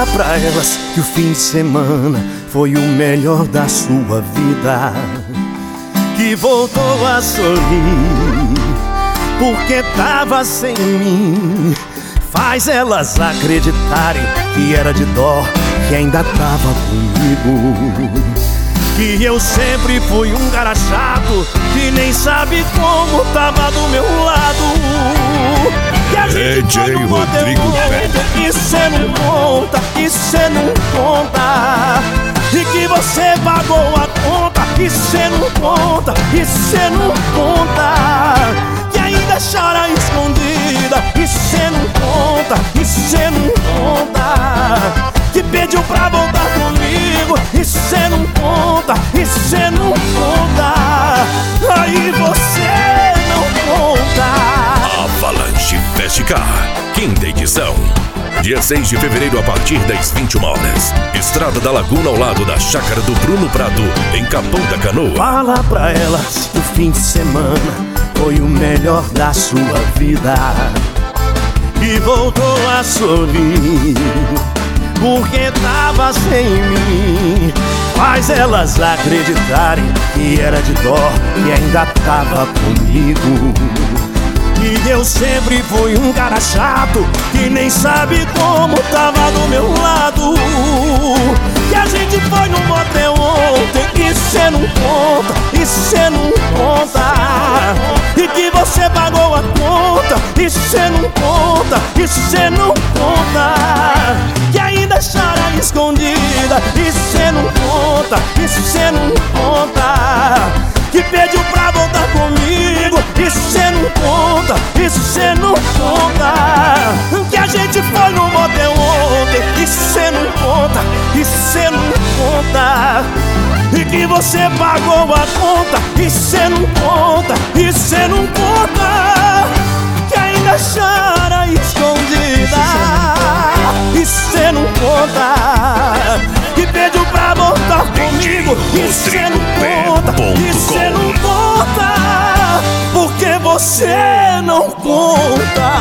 Fala pra elas que o fim de semana foi o melhor da sua vida, que voltou a sorrir porque tava sem mim. Faz elas acreditarem que era de dó, que ainda tava comigo, que eu sempre fui um cara chato, que nem sabe como tava do meu lado. Que a gente foi no Rodrigo ontem, e cê não conta, e cê não conta. E que você pagou a conta, e cê não conta, e cê não conta. Que ainda chora escondida, e cê não conta, e cê não conta. Que pediu pra voltar comigo, e cê não conta, e cê não conta. Aí você não conta. Avalanche Festicar, quinta edição, dia 6 de fevereiro a partir das 21 horas. Estrada da Laguna ao lado da chácara do Bruno Prado, em Capão da Canoa. Fala pra elas que o fim de semana foi o melhor da sua vida, e voltou a sorrir porque tava sem mim. Faz elas acreditarem que era de dó, que ainda tava comigo, que eu sempre fui um cara chato, que nem sabe como tava do meu lado. Que a gente foi no motel ontem, e cê não conta, e cê não conta. E que você pagou a conta, e cê não conta, e cê não conta. Que ainda chora escondida, e cê não conta, e cê não conta. Que pediu pra voltar comigo, e cê não conta, e cê não conta. Que a gente foi no motel ontem, e cê não conta, e cê não conta. E que você pagou a conta, e cê não conta, e cê não conta. Que ainda chora escondida, e cê não conta. Que pediu pra voltar comigo, e cê não conta, e cê não conta. Porque você não conta.